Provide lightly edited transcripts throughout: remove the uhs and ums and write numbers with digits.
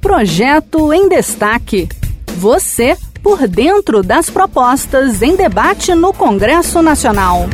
Projeto em Destaque. Você por dentro das propostas em debate no Congresso Nacional.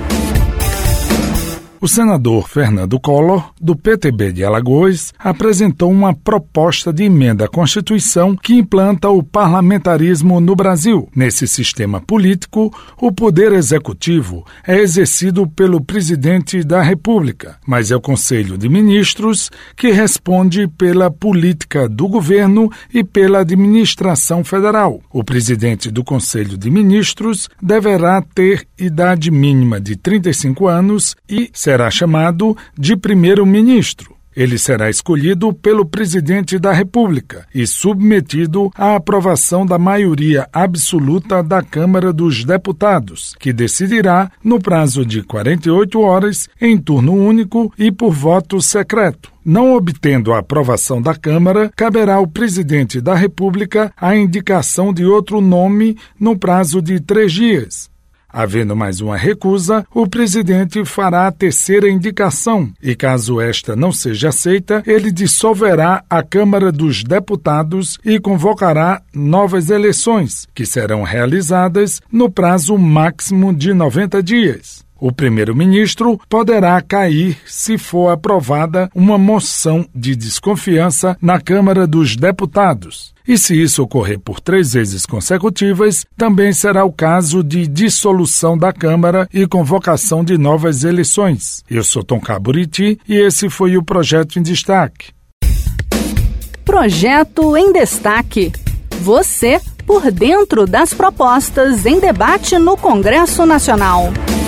O senador Fernando Collor, do PTB de Alagoas, apresentou uma proposta de emenda à Constituição que implanta o parlamentarismo no Brasil. Nesse sistema político, o poder executivo é exercido pelo presidente da República, mas é o Conselho de Ministros que responde pela política do governo e pela administração federal. O presidente do Conselho de Ministros deverá ter idade mínima de 35 anos e será chamado de primeiro-ministro. Ele será escolhido pelo presidente da República e submetido à aprovação da maioria absoluta da Câmara dos Deputados, que decidirá no prazo de 48 horas, em turno único e por voto secreto. Não obtendo a aprovação da Câmara, caberá ao presidente da República a indicação de outro nome no prazo de 3 dias. Havendo mais uma recusa, o presidente fará a terceira indicação e, caso esta não seja aceita, ele dissolverá a Câmara dos Deputados e convocará novas eleições, que serão realizadas no prazo máximo de 90 dias. O primeiro-ministro poderá cair se for aprovada uma moção de desconfiança na Câmara dos Deputados. E se isso ocorrer por 3 vezes consecutivas, também será o caso de dissolução da Câmara e convocação de novas eleições. Eu sou Tom Caburiti e esse foi o Projeto em Destaque. Projeto em Destaque. Você por dentro das propostas em debate no Congresso Nacional.